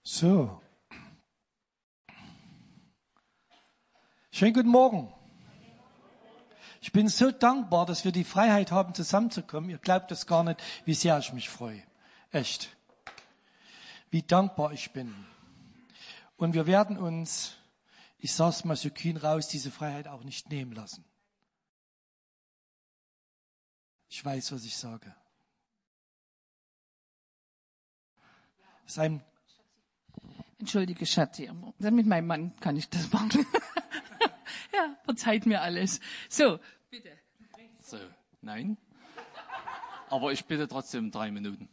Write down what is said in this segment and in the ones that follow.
So. Schönen guten Morgen. Ich bin so dankbar, dass wir die Freiheit haben, zusammenzukommen. Ihr glaubt es gar nicht, wie sehr ich mich freue. Echt. Wie dankbar ich bin. Und wir werden uns, ich sage es mal so kühn raus, diese Freiheit auch nicht nehmen lassen. Ich weiß, was ich sage. Entschuldige, Schatzi, mit meinem Mann kann ich das machen. Ja, verzeiht mir alles. So, bitte. So, nein. Aber ich bitte trotzdem 3 Minuten.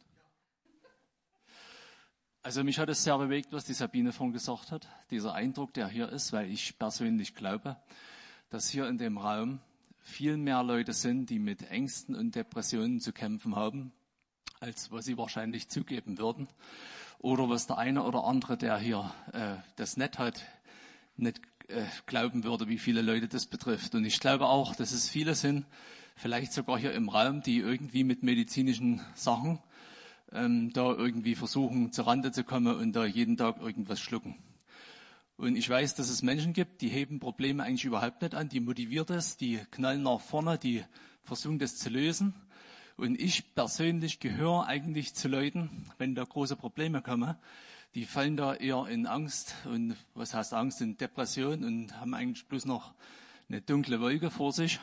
Also mich hat es sehr bewegt, was die Sabine vorhin gesagt hat. Dieser Eindruck, der hier ist, weil ich persönlich glaube, dass hier in dem Raum viel mehr Leute sind, die mit Ängsten und Depressionen zu kämpfen haben, als was sie wahrscheinlich zugeben würden. Oder was der eine oder andere, der hier das nicht hat, nicht glauben würde, wie viele Leute das betrifft. Und ich glaube auch, dass es viele sind, vielleicht sogar hier im Raum, die irgendwie mit medizinischen Sachen da irgendwie versuchen, zur Rande zu kommen und da jeden Tag irgendwas schlucken. Und ich weiß, dass es Menschen gibt, die heben Probleme eigentlich überhaupt nicht an, die motiviert es, die knallen nach vorne, die versuchen das zu lösen. Und ich persönlich gehöre eigentlich zu Leuten, wenn da große Probleme kommen, die fallen da eher in Angst und was heißt Angst, in Depression und haben eigentlich bloß noch eine dunkle Wolke vor sich.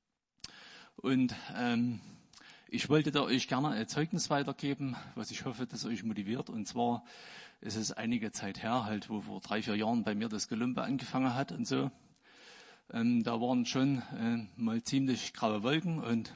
Und ich wollte da euch gerne ein Zeugnis weitergeben, was ich hoffe, dass euch motiviert. Und zwar ist es einige Zeit her, halt, wo vor 3-4 Jahren bei mir das Gelumpe angefangen hat und so. Da waren schon mal ziemlich graue Wolken und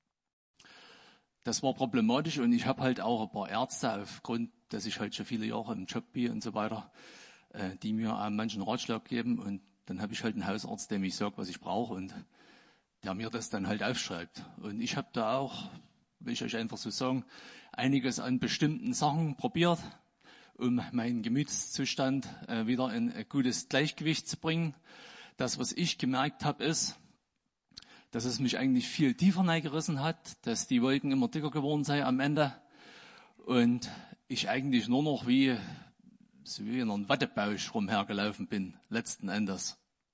das war problematisch. Und ich habe halt auch ein paar Ärzte, aufgrund, dass ich halt schon viele Jahre im Job bin und so weiter, die mir manchen Ratschlag geben. Und dann habe ich halt einen Hausarzt, der mich sagt, was ich brauche und der mir das dann halt aufschreibt. Und ich habe da auch, will ich euch einfach so sagen, einiges an bestimmten Sachen probiert, um meinen Gemütszustand wieder in ein gutes Gleichgewicht zu bringen. Das, was ich gemerkt habe, ist, dass es mich eigentlich viel tiefer reingerissen hat, dass die Wolken immer dicker geworden sind am Ende und ich eigentlich nur noch wie in einem Wattebausch rumhergelaufen bin, letzten Endes.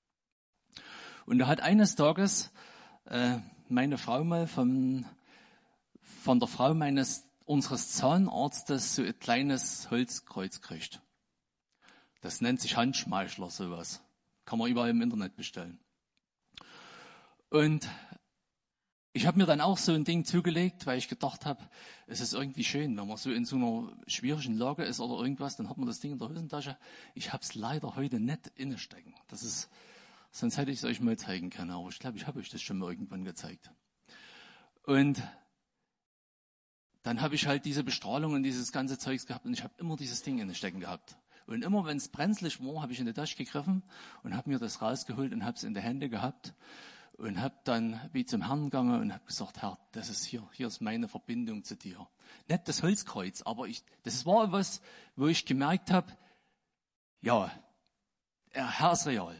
Und da hat eines Tages meine Frau mal von der Frau unseres Zahnarztes so ein kleines Holzkreuz gekriegt. Das nennt sich Handschmeichler, sowas. Kann man überall im Internet bestellen. Und ich habe mir dann auch so ein Ding zugelegt, weil ich gedacht habe, es ist irgendwie schön, wenn man so in so einer schwierigen Lage ist oder irgendwas, dann hat man das Ding in der Hosentasche. Ich habe es leider heute nicht innestecken. Sonst hätte ich es euch mal zeigen können, aber ich glaube, ich habe euch das schon mal irgendwann gezeigt. Und dann habe ich halt diese Bestrahlung und dieses ganze Zeugs gehabt und ich habe immer dieses Ding innestecken gehabt. Und immer, wenn es brenzlig war, habe ich in die Tasche gegriffen und habe mir das rausgeholt und habe es in die Hände gehabt. Und habe dann wie zum Herrn gegangen und habe gesagt, Herr, das ist hier ist meine Verbindung zu dir. Nicht das Holzkreuz, aber das war was, wo ich gemerkt habe, ja, Herr ist real.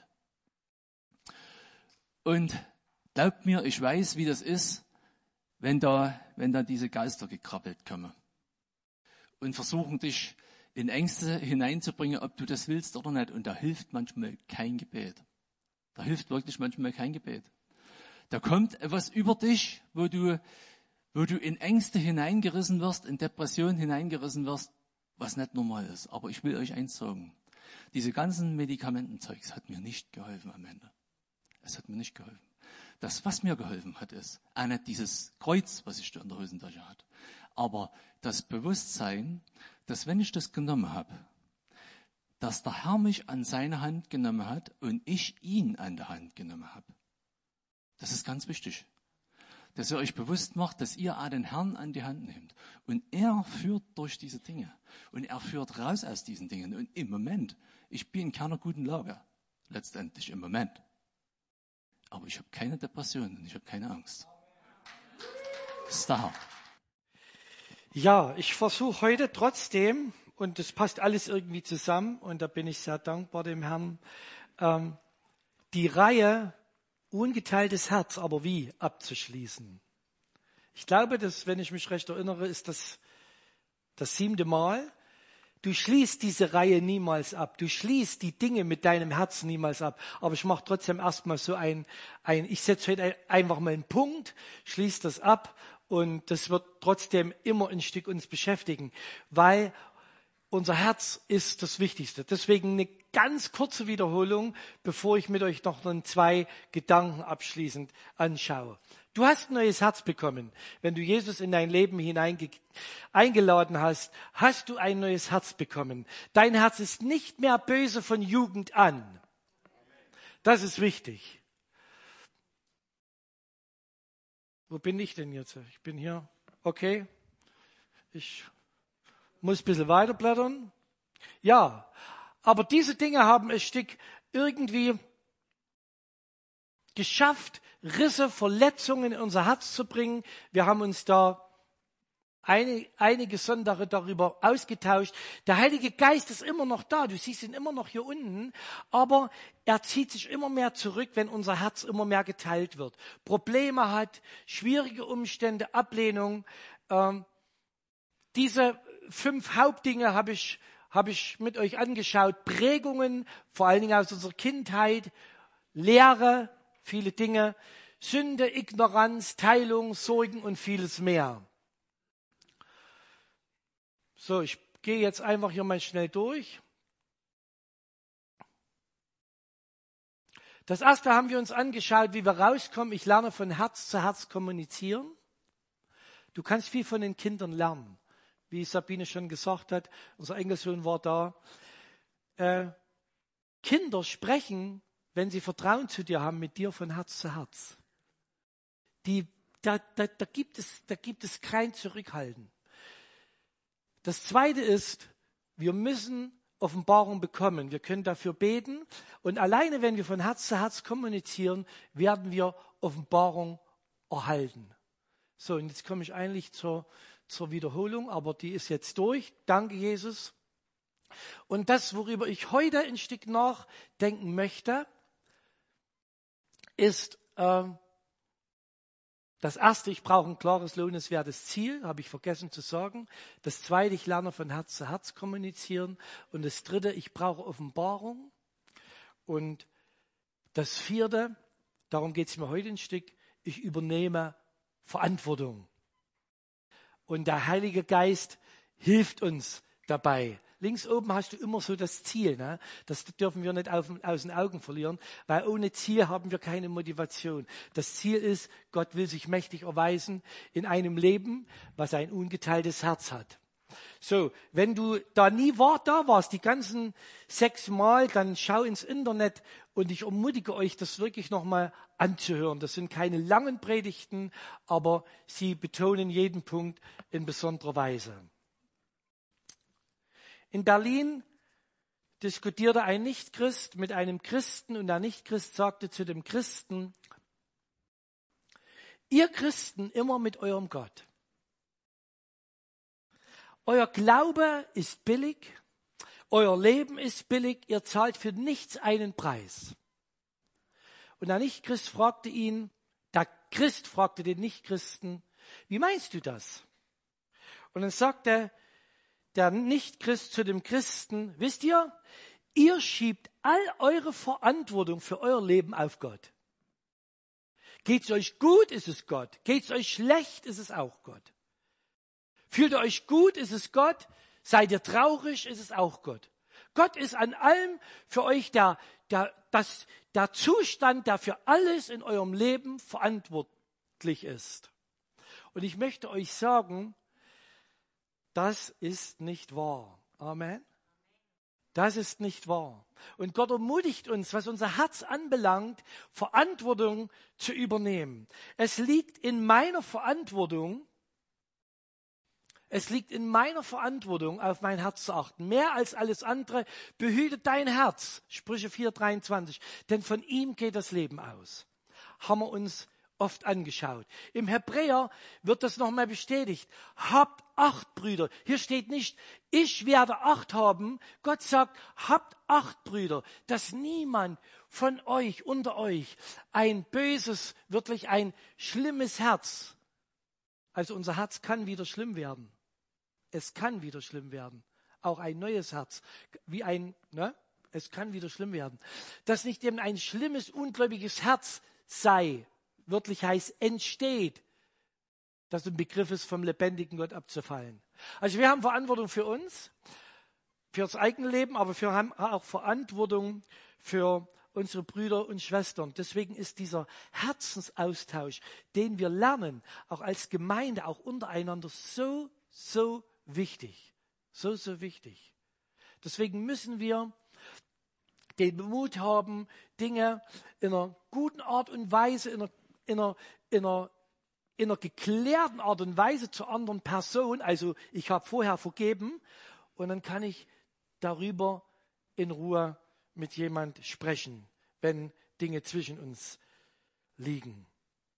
Und glaubt mir, ich weiß, wie das ist, wenn da diese Geister gekrabbelt kommen und versuchen dich in Ängste hineinzubringen, ob du das willst oder nicht. Und da hilft manchmal kein Gebet. Da hilft wirklich manchmal kein Gebet. Da kommt etwas über dich, wo du in Ängste hineingerissen wirst, in Depressionen hineingerissen wirst, was nicht normal ist. Aber ich will euch eins sagen. Diese ganzen Medikamentenzeugs hat mir nicht geholfen am Ende. Es hat mir nicht geholfen. Das, was mir geholfen hat, ist auch nicht dieses Kreuz, was ich da in der Hosentasche hatte, aber das Bewusstsein, dass wenn ich das genommen habe, dass der Herr mich an seine Hand genommen hat und ich ihn an der Hand genommen habe. Das ist ganz wichtig, dass ihr euch bewusst macht, dass ihr auch den Herrn an die Hand nehmt. Und er führt durch diese Dinge. Und er führt raus aus diesen Dingen. Und im Moment, ich bin in keiner guten Lage, letztendlich im Moment. Aber ich habe keine Depression und ich habe keine Angst. Das ist der Herr. Ja, ich versuche heute trotzdem, und das passt alles irgendwie zusammen, und da bin ich sehr dankbar dem Herrn, die Reihe Ungeteiltes Herz, aber wie abzuschließen. Ich glaube, dass, wenn ich mich recht erinnere, ist das 7. Mal. Du schließt diese Reihe niemals ab. Du schließt die Dinge mit deinem Herzen niemals ab. Aber ich mache trotzdem erstmal so ich setze heute einfach mal einen Punkt, schließe das ab und das wird trotzdem immer ein Stück uns beschäftigen, weil unser Herz ist das Wichtigste. Deswegen eine ganz kurze Wiederholung, bevor ich mit euch noch 2 Gedanken abschließend anschaue. Du hast ein neues Herz bekommen. Wenn du Jesus in dein Leben eingeladen hast, hast du ein neues Herz bekommen. Dein Herz ist nicht mehr böse von Jugend an. Das ist wichtig. Wo bin ich denn jetzt? Ich bin hier. Okay. Ich muss ein bisschen weiterblättern. Ja, aber diese Dinge haben ein Stück irgendwie geschafft, Risse, Verletzungen in unser Herz zu bringen. Wir haben uns da einige Sonntage darüber ausgetauscht. Der Heilige Geist ist immer noch da. Du siehst ihn immer noch hier unten. Aber er zieht sich immer mehr zurück, wenn unser Herz immer mehr geteilt wird. Probleme hat, schwierige Umstände, Ablehnung. Diese 5 Hauptdinge habe ich mit euch angeschaut. Prägungen, vor allen Dingen aus unserer Kindheit, Lehre, viele Dinge, Sünde, Ignoranz, Teilung, Sorgen und vieles mehr. So, ich gehe jetzt einfach hier mal schnell durch. Das erste haben wir uns angeschaut, wie wir rauskommen. Ich lerne von Herz zu Herz kommunizieren. Du kannst viel von den Kindern lernen. Wie Sabine schon gesagt hat, unser Enkelsohn war da. Kinder sprechen, wenn sie Vertrauen zu dir haben, mit dir von Herz zu Herz. Da gibt es kein Zurückhalten. Das Zweite ist, wir müssen Offenbarung bekommen. Wir können dafür beten. Und alleine, wenn wir von Herz zu Herz kommunizieren, werden wir Offenbarung erhalten. So, und jetzt komme ich eigentlich zur Wiederholung, aber die ist jetzt durch. Danke, Jesus. Und das, worüber ich heute ein Stück nachdenken möchte, ist das erste, ich brauche ein klares, lohnenswertes Ziel, habe ich vergessen zu sagen. Das zweite, ich lerne von Herz zu Herz kommunizieren. Und das dritte, ich brauche Offenbarung. Und das vierte, darum geht es mir heute ein Stück, ich übernehme Verantwortung. Und der Heilige Geist hilft uns dabei. Links oben hast du immer so das Ziel. Ne? Das dürfen wir nicht aus den Augen verlieren, weil ohne Ziel haben wir keine Motivation. Das Ziel ist, Gott will sich mächtig erweisen in einem Leben, was ein ungeteiltes Herz hat. So, wenn du da nie da warst, die ganzen 6 Mal, dann schau ins Internet und ich ermutige euch, das wirklich nochmal anzuhören. Das sind keine langen Predigten, aber sie betonen jeden Punkt in besonderer Weise. In Berlin diskutierte ein Nichtchrist mit einem Christen und der Nichtchrist sagte zu dem Christen: Ihr Christen immer mit eurem Gott. Euer Glaube ist billig, euer Leben ist billig, ihr zahlt für nichts einen Preis. Und der Christ fragte den Nichtchristen: Wie meinst du das? Und dann sagte der Nichtchrist zu dem Christen: Wisst ihr, ihr schiebt all eure Verantwortung für euer Leben auf Gott. Geht's euch gut, ist es Gott. Geht's euch schlecht, ist es auch Gott. Fühlt ihr euch gut, ist es Gott. Seid ihr traurig, ist es auch Gott. Gott ist an allem für euch der Zustand, der für alles in eurem Leben verantwortlich ist. Und ich möchte euch sagen, das ist nicht wahr. Amen. Das ist nicht wahr. Und Gott ermutigt uns, was unser Herz anbelangt, Verantwortung zu übernehmen. Es liegt in meiner Verantwortung, auf mein Herz zu achten. Mehr als alles andere, behüte dein Herz. Sprüche 4,23. Denn von ihm geht das Leben aus. Haben wir uns oft angeschaut. Im Hebräer wird das nochmal bestätigt. Habt Acht, Brüder. Hier steht nicht, ich werde Acht haben. Gott sagt, habt Acht, Brüder, dass niemand von euch, unter euch, ein böses, wirklich ein schlimmes Herz. Also unser Herz kann wieder schlimm werden. Es kann wieder schlimm werden. auch ein neues Herz, es kann wieder schlimm werden, dass nicht eben ein schlimmes, ungläubiges Herz sei, wörtlich heißt entsteht, das im Begriff ist, vom lebendigen Gott abzufallen. Also wir haben Verantwortung für uns, für das eigene Leben, aber wir haben auch Verantwortung für unsere Brüder und Schwestern. Deswegen ist dieser Herzensaustausch, den wir lernen, auch als Gemeinde, auch untereinander, so, so wichtig. So, so wichtig. Deswegen müssen wir den Mut haben, Dinge in einer guten Art und Weise, in einer geklärten Art und Weise zur anderen Person, also ich habe vorher vergeben und dann kann ich darüber in Ruhe mit jemand sprechen, wenn Dinge zwischen uns liegen.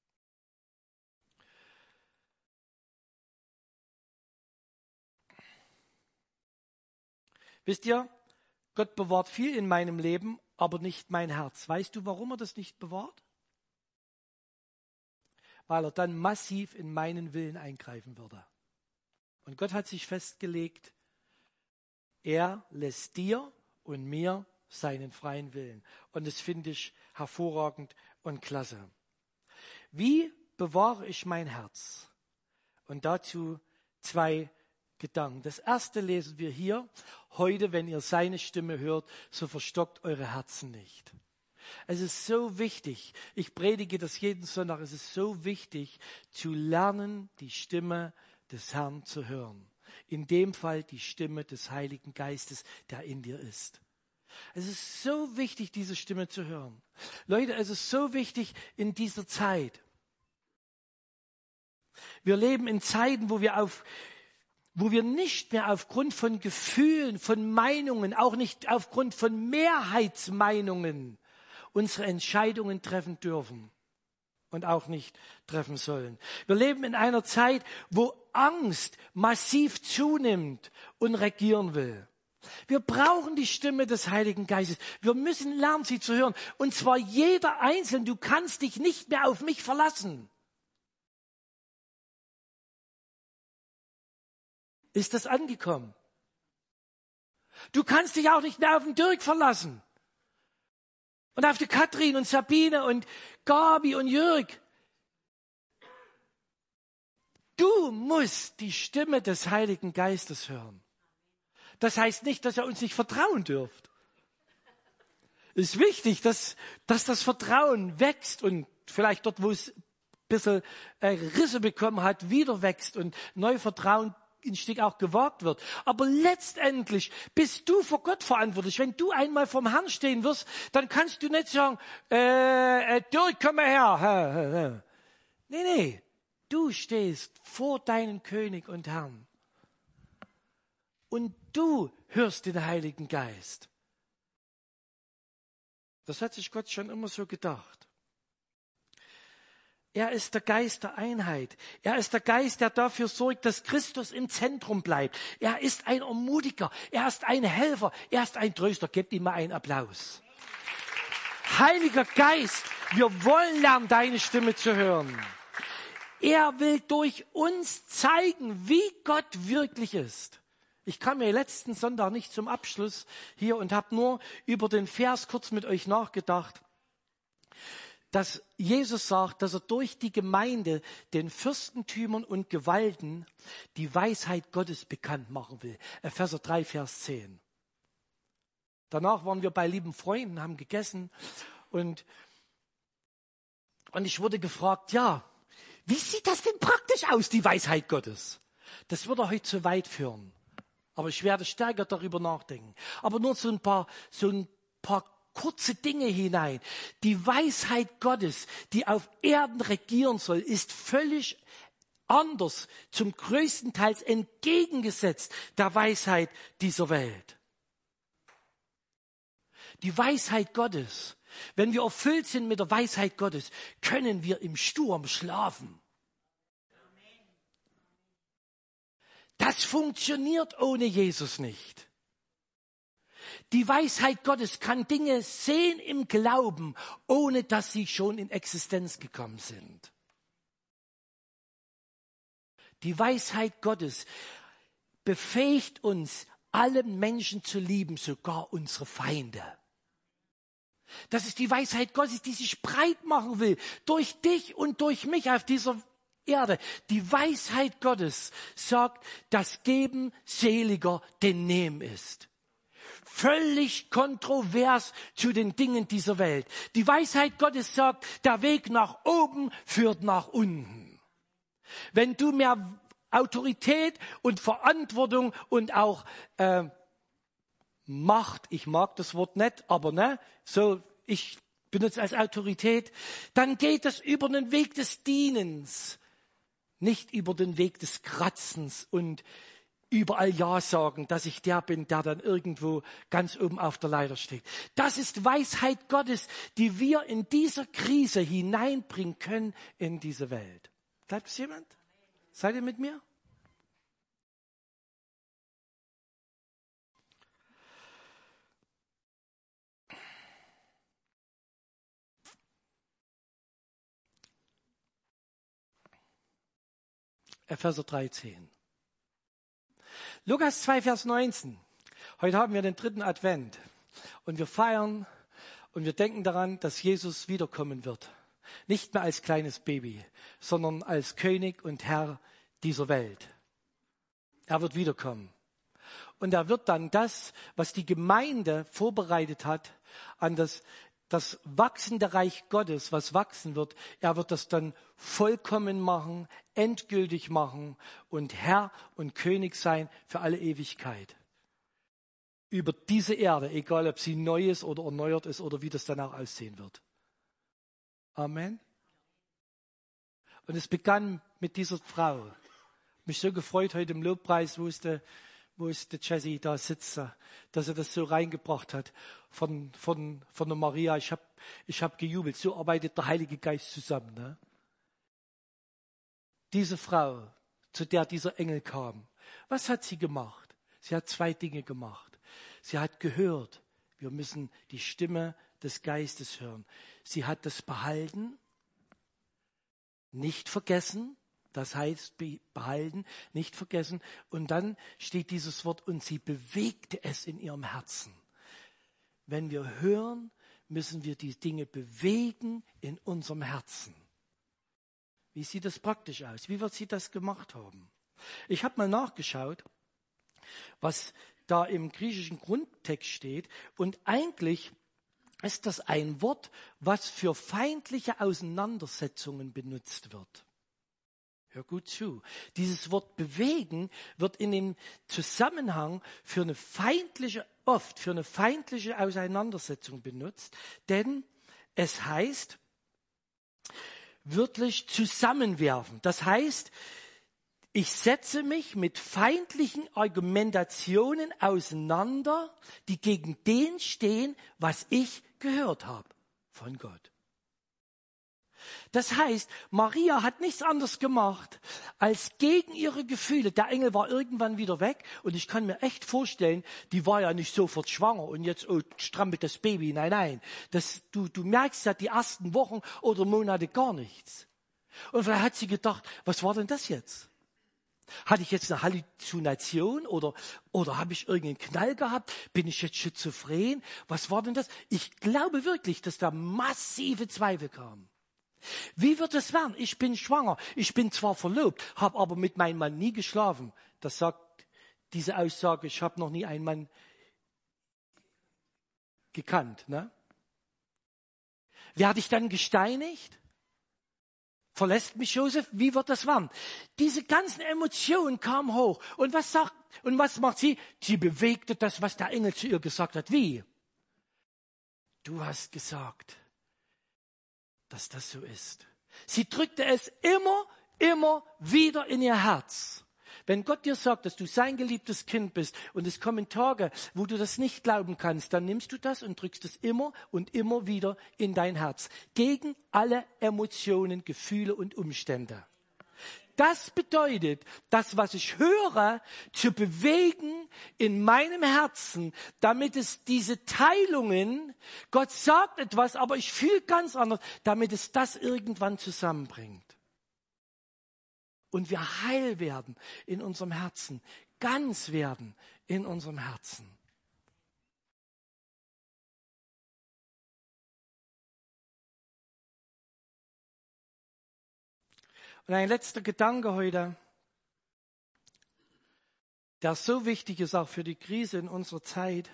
Wisst ihr, Gott bewahrt viel in meinem Leben, aber nicht mein Herz. Weißt du, warum er das nicht bewahrt? Weil er dann massiv in meinen Willen eingreifen würde. Und Gott hat sich festgelegt, er lässt dir und mir seinen freien Willen. Und das finde ich hervorragend und klasse. Wie bewahre ich mein Herz? Und dazu 2 Gedanken. Das erste lesen wir hier. Heute, wenn ihr seine Stimme hört, so verstockt eure Herzen nicht. Es ist so wichtig, ich predige das jeden Sonntag, es ist so wichtig zu lernen, die Stimme des Herrn zu hören. In dem Fall die Stimme des Heiligen Geistes, der in dir ist. Es ist so wichtig, diese Stimme zu hören. Leute, es ist so wichtig in dieser Zeit. Wir leben in Zeiten, wo wir nicht mehr aufgrund von Gefühlen, von Meinungen, auch nicht aufgrund von Mehrheitsmeinungen unsere Entscheidungen treffen dürfen und auch nicht treffen sollen. Wir leben in einer Zeit, wo Angst massiv zunimmt und regieren will. Wir brauchen die Stimme des Heiligen Geistes. Wir müssen lernen, sie zu hören. Und zwar jeder Einzelne. Du kannst dich nicht mehr auf mich verlassen. Ist das angekommen? Du kannst dich auch nicht mehr auf den Dirk verlassen. Und auf die Katrin und Sabine und Gabi und Jörg. Du musst die Stimme des Heiligen Geistes hören. Das heißt nicht, dass ihr uns nicht vertrauen dürft. Es ist wichtig, dass das Vertrauen wächst und vielleicht dort, wo es ein bisschen Risse bekommen hat, wieder wächst und neu Vertrauen ein Stück auch gewagt wird. Aber letztendlich bist du vor Gott verantwortlich. Wenn du einmal vom Herrn stehen wirst, dann kannst du nicht sagen, Dirk, komm mal her. Nee. Du stehst vor deinem König und Herrn. Und du hörst den Heiligen Geist. Das hat sich Gott schon immer so gedacht. Er ist der Geist der Einheit. Er ist der Geist, der dafür sorgt, dass Christus im Zentrum bleibt. Er ist ein Ermutiger. Er ist ein Helfer. Er ist ein Tröster. Gebt ihm mal einen Applaus. Heiliger Geist, wir wollen lernen, deine Stimme zu hören. Er will durch uns zeigen, wie Gott wirklich ist. Ich kam mir letzten Sonntag nicht zum Abschluss hier und habe nur über den Vers kurz mit euch nachgedacht, dass Jesus sagt, dass er durch die Gemeinde den Fürstentümern und Gewalten die Weisheit Gottes bekannt machen will. Epheser 3, Vers 10. Danach waren wir bei lieben Freunden, haben gegessen und ich wurde gefragt, ja, wie sieht das denn praktisch aus, die Weisheit Gottes? Das würde heute zu weit führen. Aber ich werde stärker darüber nachdenken. Aber nur so ein paar kurze Dinge hinein. Die Weisheit Gottes, die auf Erden regieren soll, ist völlig anders, zum größten Teil entgegengesetzt der Weisheit dieser Welt. Die Weisheit Gottes, wenn wir erfüllt sind mit der Weisheit Gottes, können wir im Sturm schlafen. Das funktioniert ohne Jesus nicht. Die Weisheit Gottes kann Dinge sehen im Glauben, ohne dass sie schon in Existenz gekommen sind. Die Weisheit Gottes befähigt uns, alle Menschen zu lieben, sogar unsere Feinde. Das ist die Weisheit Gottes, die sich breit machen will, durch dich und durch mich auf dieser Erde. Die Weisheit Gottes sagt, das Geben seliger denn Nehmen ist. Völlig kontrovers zu den Dingen dieser Welt. Die Weisheit Gottes sagt, der Weg nach oben führt nach unten. Wenn du mehr Autorität und Verantwortung und auch Macht, ich mag das Wort nicht, aber so ich benutze als Autorität, dann geht es über den Weg des Dienens, nicht über den Weg des Kratzens und überall Ja sagen, dass ich der bin, der dann irgendwo ganz oben auf der Leiter steht. Das ist Weisheit Gottes, die wir in dieser Krise hineinbringen können in diese Welt. Bleibt es jemand? Seid ihr mit mir? Epheser 13. Lukas 2, Vers 19. Heute haben wir den 3. Advent und wir feiern und wir denken daran, dass Jesus wiederkommen wird. Nicht mehr als kleines Baby, sondern als König und Herr dieser Welt. Er wird wiederkommen. Und er wird dann das, was die Gemeinde vorbereitet hat, an das wachsende Reich Gottes, was wachsen wird, er wird das dann vollkommen machen, endgültig machen und Herr und König sein für alle Ewigkeit. Über diese Erde, egal ob sie neu ist oder erneuert ist oder wie das danach aussehen wird. Amen. Und es begann mit dieser Frau. Mich so gefreut heute im Lobpreis, wo ist der Jesse da sitzt, dass er das so reingebracht hat von der Maria. Ich hab gejubelt. So arbeitet der Heilige Geist zusammen. Ne? Diese Frau, zu der dieser Engel kam, was hat sie gemacht? Sie hat 2 Dinge gemacht. Sie hat gehört, wir müssen die Stimme des Geistes hören. Sie hat das behalten, nicht vergessen. Das heißt, behalten, nicht vergessen. Und dann steht dieses Wort, und sie bewegte es in ihrem Herzen. Wenn wir hören, müssen wir die Dinge bewegen in unserem Herzen. Wie sieht das praktisch aus? Wie wird sie das gemacht haben? Ich habe mal nachgeschaut, was da im griechischen Grundtext steht. Und eigentlich ist das ein Wort, was für feindliche Auseinandersetzungen benutzt wird. Hör gut zu. Dieses Wort bewegen wird in dem Zusammenhang oft für eine feindliche Auseinandersetzung benutzt, denn es heißt wörtlich zusammenwerfen. Das heißt, ich setze mich mit feindlichen Argumentationen auseinander, die gegen den stehen, was ich gehört habe von Gott. Das heißt, Maria hat nichts anderes gemacht, als gegen ihre Gefühle. Der Engel war irgendwann wieder weg und ich kann mir echt vorstellen, die war ja nicht sofort schwanger und jetzt strampelt das Baby. Nein. Du merkst ja die ersten Wochen oder Monate gar nichts. Und vielleicht hat sie gedacht, was war denn das jetzt? Hatte ich jetzt eine Halluzination oder habe ich irgendeinen Knall gehabt? Bin ich jetzt schizophren? Was war denn das? Ich glaube wirklich, dass da massive Zweifel kamen. Wie wird es werden? Ich bin schwanger. Ich bin zwar verlobt, habe aber mit meinem Mann nie geschlafen. Das sagt diese Aussage, ich habe noch nie einen Mann gekannt. Ne? Werde ich dann gesteinigt? Verlässt mich Josef? Wie wird das werden? Diese ganzen Emotionen kamen hoch. Und was macht sie? Sie bewegte das, was der Engel zu ihr gesagt hat. Wie? Du hast gesagt, dass das so ist. Sie drückte es immer wieder in ihr Herz. Wenn Gott dir sagt, dass du sein geliebtes Kind bist und es kommen Tage, wo du das nicht glauben kannst, dann nimmst du das und drückst es immer und immer wieder in dein Herz. Gegen alle Emotionen, Gefühle und Umstände. Das bedeutet, das, was ich höre, zu bewegen in meinem Herzen, damit es diese Teilungen, Gott sagt etwas, aber ich fühle ganz anders, damit es das irgendwann zusammenbringt. Und wir heil werden in unserem Herzen, ganz werden in unserem Herzen. Und ein letzter Gedanke heute, der so wichtig ist auch für die Krise in unserer Zeit.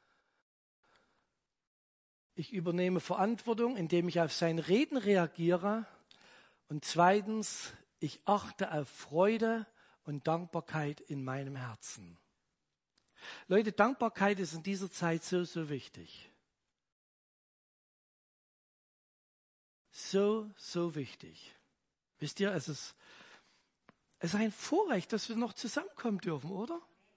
Ich übernehme Verantwortung, indem ich auf sein Reden reagiere. Und zweitens, ich achte auf Freude und Dankbarkeit in meinem Herzen. Leute, Dankbarkeit ist in dieser Zeit so, so wichtig. So, so wichtig. Wisst ihr, es ist ein Vorrecht, dass wir noch zusammenkommen dürfen, oder?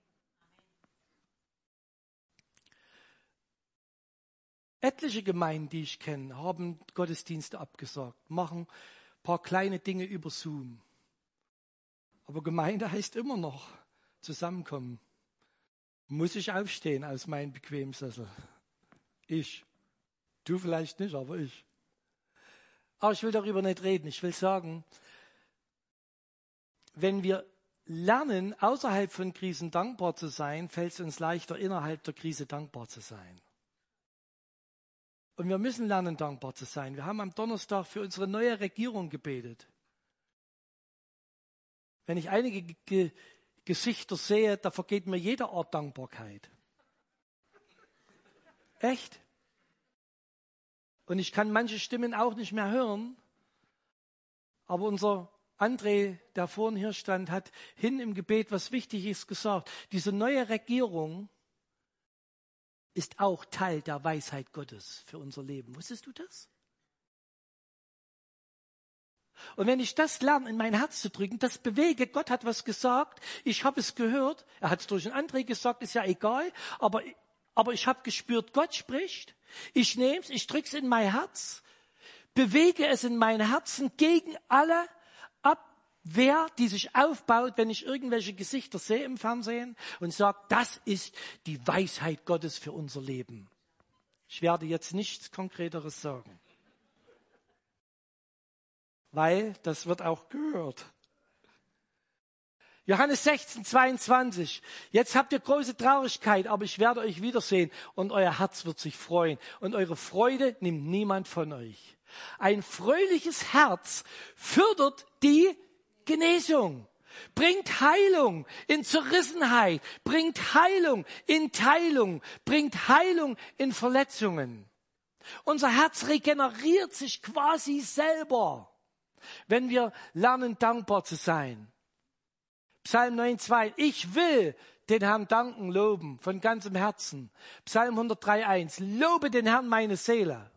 Etliche Gemeinden, die ich kenne, haben Gottesdienste abgesagt, machen ein paar kleine Dinge über Zoom. Aber Gemeinde heißt immer noch zusammenkommen. Muss ich aufstehen aus meinem Bequemsessel? Ich. Du vielleicht nicht, aber ich. Aber ich will darüber nicht reden. Ich will sagen, wenn wir lernen, außerhalb von Krisen dankbar zu sein, fällt es uns leichter, innerhalb der Krise dankbar zu sein. Und wir müssen lernen, dankbar zu sein. Wir haben am Donnerstag für unsere neue Regierung gebetet. Wenn ich einige Gesichter sehe, da vergeht mir jede Art Dankbarkeit. Echt? Und ich kann manche Stimmen auch nicht mehr hören. Aber unser André, der vorhin hier stand, hat hin im Gebet, was wichtig ist, gesagt. Diese neue Regierung ist auch Teil der Weisheit Gottes für unser Leben. Wusstest du das? Und wenn ich das lerne, in mein Herz zu drücken, das bewege, Gott hat was gesagt, ich habe es gehört, er hat es durch einen André gesagt, ist ja egal, aber ich habe gespürt, Gott spricht, ich nehme es, ich drücke es in mein Herz, bewege es in mein Herzen gegen alle Abwehr, die sich aufbaut, wenn ich irgendwelche Gesichter sehe im Fernsehen und sage, das ist die Weisheit Gottes für unser Leben. Ich werde jetzt nichts Konkreteres sagen. Weil das wird auch gehört. Johannes 16, 22. Jetzt habt ihr große Traurigkeit, aber ich werde euch wiedersehen und euer Herz wird sich freuen. Und eure Freude nimmt niemand von euch. Ein fröhliches Herz fördert die Genesung, bringt Heilung in Zerrissenheit, bringt Heilung in Teilung, bringt Heilung in Verletzungen. Unser Herz regeneriert sich quasi selber, wenn wir lernen, dankbar zu sein. Psalm 9,2, ich will den Herrn danken, loben, von ganzem Herzen. Psalm 103,1, lobe den Herrn meine Seele.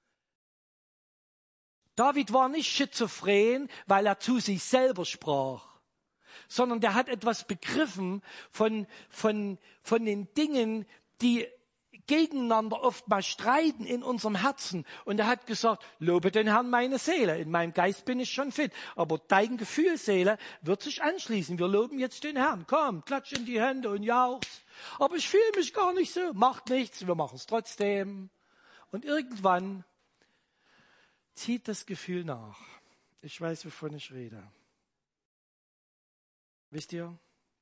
David war nicht schizophren, weil er zu sich selber sprach, sondern der hat etwas begriffen von den Dingen, die gegeneinander oft mal streiten in unserem Herzen. Und er hat gesagt, lobe den Herrn meine Seele. In meinem Geist bin ich schon fit. Aber dein Gefühl, Seele, wird sich anschließen. Wir loben jetzt den Herrn. Komm, klatsch in die Hände und jauchz. Aber ich fühle mich gar nicht so. Macht nichts, wir machen es trotzdem. Und irgendwann zieht das Gefühl nach. Ich weiß, wovon ich rede. Wisst ihr?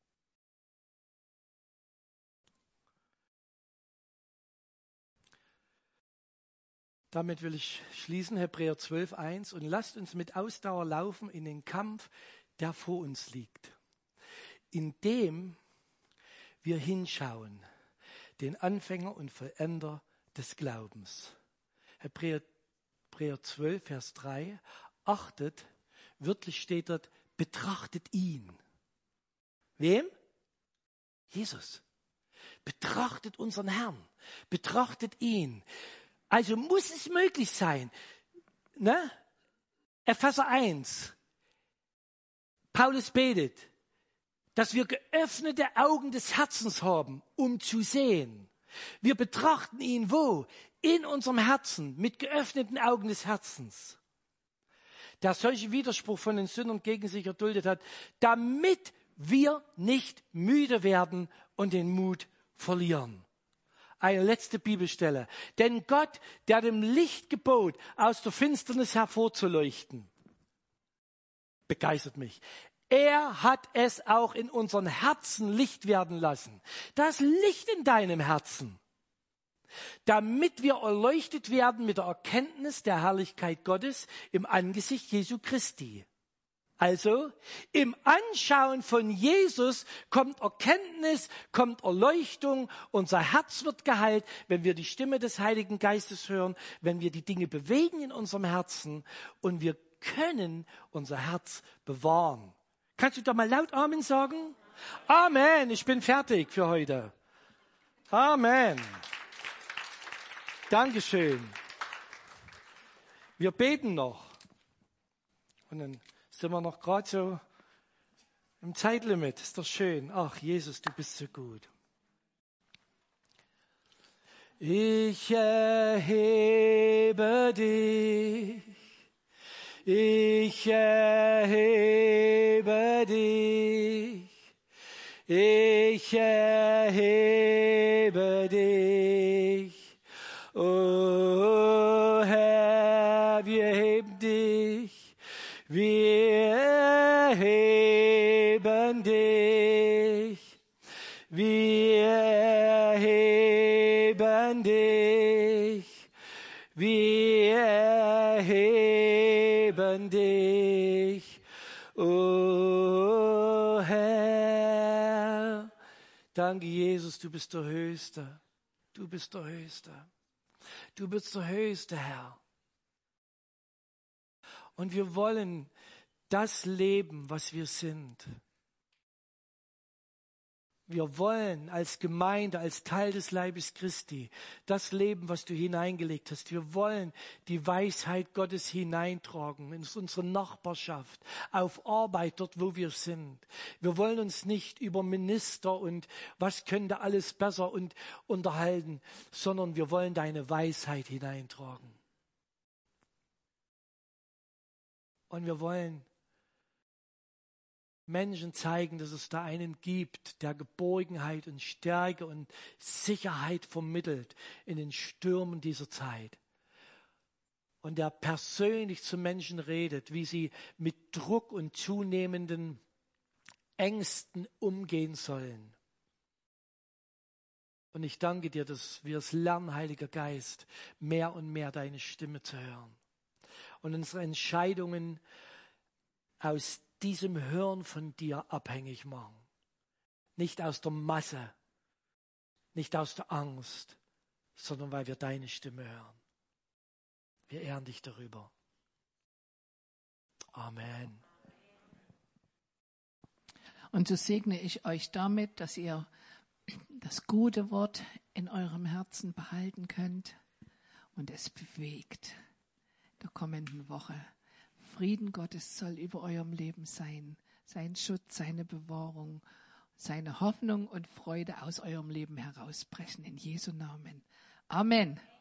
Damit will ich schließen, Hebräer 12,1. Und lasst uns mit Ausdauer laufen in den Kampf, der vor uns liegt. Indem wir hinschauen, den Anfänger und Vollender des Glaubens. Hebräer 12, Vers 3. Achtet, wörtlich steht dort, betrachtet ihn. Wem? Jesus. Betrachtet unseren Herrn. Betrachtet ihn. Also muss es möglich sein, ne? Epheser 1, Paulus betet, dass wir geöffnete Augen des Herzens haben, um zu sehen. Wir betrachten ihn wo? In unserem Herzen, mit geöffneten Augen des Herzens. Der solchen Widerspruch von den Sündern gegen sich erduldet hat, damit wir nicht müde werden und den Mut verlieren. Eine letzte Bibelstelle. Denn Gott, der dem Licht gebot, aus der Finsternis hervorzuleuchten, begeistert mich. Er hat es auch in unseren Herzen Licht werden lassen. Das Licht in deinem Herzen, damit wir erleuchtet werden mit der Erkenntnis der Herrlichkeit Gottes im Angesicht Jesu Christi. Also im Anschauen von Jesus kommt Erkenntnis, kommt Erleuchtung, unser Herz wird geheilt, wenn wir die Stimme des Heiligen Geistes hören, wenn wir die Dinge bewegen in unserem Herzen und wir können unser Herz bewahren. Kannst du da mal laut Amen sagen? Amen, ich bin fertig für heute. Amen. Dankeschön. Wir beten noch. Und dann sind wir noch gerade so im Zeitlimit. Ist doch schön. Ach, Jesus, du bist so gut. Ich erhebe dich. Ich erhebe dich. Ich erhebe dich. O Herr, wir heben dich. Wir erheben dich. Wir erheben dich. Wir erheben dich. O Herr. Danke, Jesus, du bist der Höchste. Du bist der Höchste. Du bist der Höchste, Herr. Und wir wollen das leben, was wir sind. Wir wollen als Gemeinde, als Teil des Leibes Christi, das leben, was du hineingelegt hast. Wir wollen die Weisheit Gottes hineintragen in unsere Nachbarschaft, auf Arbeit, dort wo wir sind. Wir wollen uns nicht über Minister und was könnte alles besser und unterhalten, sondern wir wollen deine Weisheit hineintragen. Und wir wollen Menschen zeigen, dass es da einen gibt, der Geborgenheit und Stärke und Sicherheit vermittelt in den Stürmen dieser Zeit. Und der persönlich zu Menschen redet, wie sie mit Druck und zunehmenden Ängsten umgehen sollen. Und ich danke dir, dass wir es lernen, Heiliger Geist, mehr und mehr deine Stimme zu hören. Und unsere Entscheidungen aus diesem Hören von dir abhängig machen. Nicht aus der Masse, nicht aus der Angst, sondern weil wir deine Stimme hören. Wir ehren dich darüber. Amen. Und so segne ich euch damit, dass ihr das gute Wort in eurem Herzen behalten könnt und es bewegt der kommenden Woche. Frieden Gottes soll über eurem Leben sein, sein Schutz, seine Bewahrung, seine Hoffnung und Freude aus eurem Leben herausbrechen. In Jesu Namen. Amen.